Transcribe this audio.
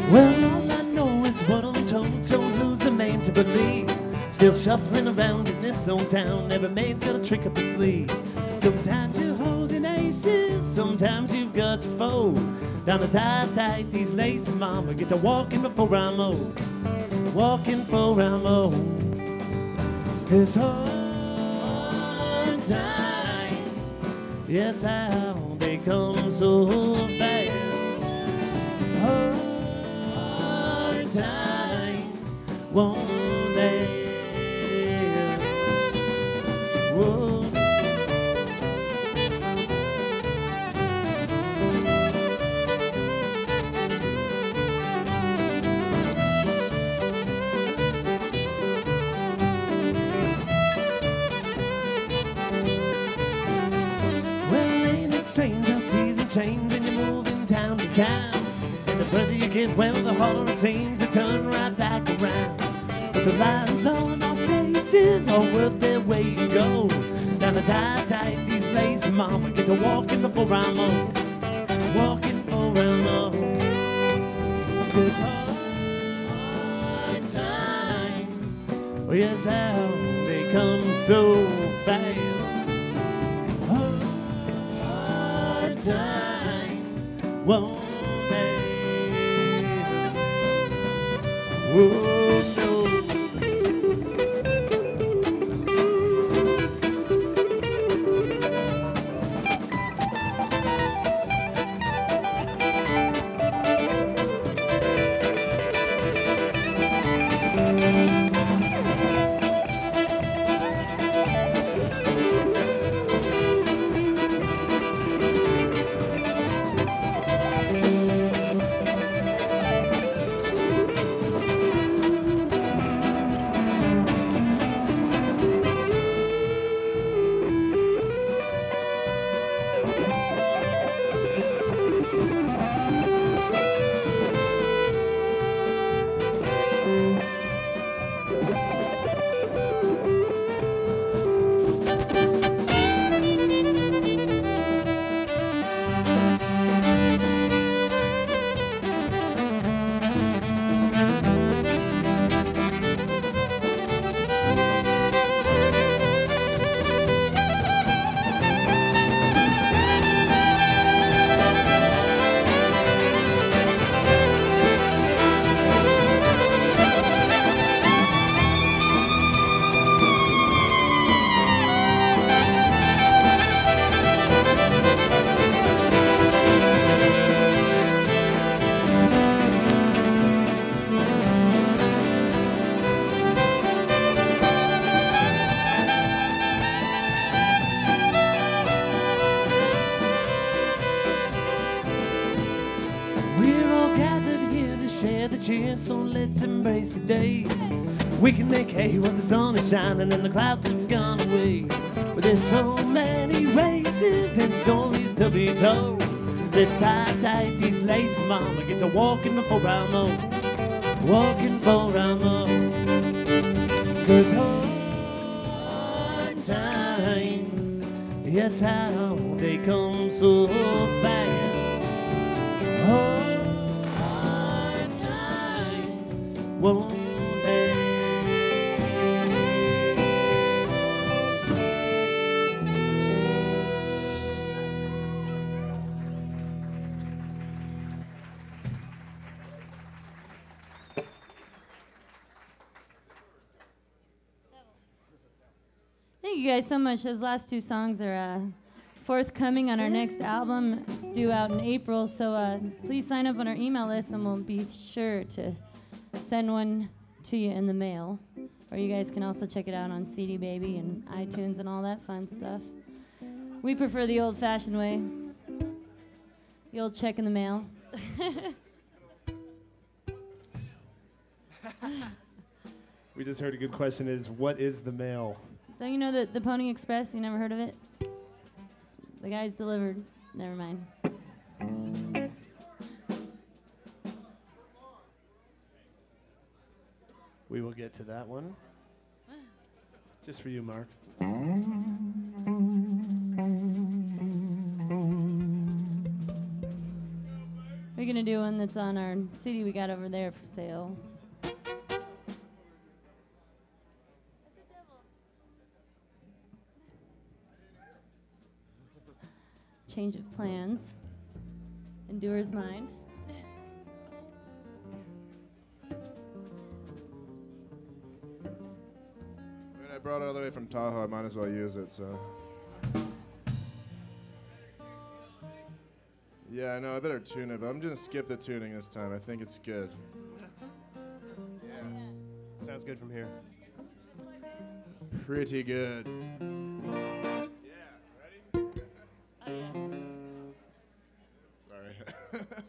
Well, all I know is what I'm told, so who's a man to believe? Still shuffling around in this old town, every man's got a trick up his sleeve. Sometimes you're holding aces, sometimes you've got to fold. Down the tight, these lazy mama get to walking before I'm old. Walking before I'm old. 'Cause hard times, yes, how they come so fast. Hard times won't last. Whoa. Well, ain't it strange how seasons change when you're moving town to town? And the further you get, well, the harder it seems to turn right back around. But the lines on our faces are worth their weight in gold. Down the tight, these lazy mama get to walking before I'm old. Walking before I'm old. 'Cause hard times, oh yes, how they come so fast. Hard times won't last. Whoa, no. We're all gathered here to share the cheer, so let's embrace the day. We can make hay when the sun is shining and the clouds have gone away. But there's so many races and stories to be told. Let's tie these laces, mama, get to walking before I'm old. Walking before I'm old. 'Cause hard times, yes, how they come so fast. Hard times won't last. Thank you guys so much. Those last two songs are forthcoming on our next album. It's due out in April, so please sign up on our email list and we'll be sure to send one to you in the mail. Or you guys can also check it out on CD Baby and iTunes and all that fun stuff. We prefer the old-fashioned way. The old check in the mail. We just heard a good question is, what is the mail? Don't you know the Pony Express? You never heard of it? The guy's delivered. Never mind. We will get to that one. Just for you, Mark. We gonna do one that's on our CD we got over there for sale. Change of plans. Endures mind. I mean, I brought it all the way from Tahoe. I might as well use it, so. Yeah, I know. I better tune it, but I'm gonna skip the tuning this time. I think it's good. Sounds good from here. Pretty good.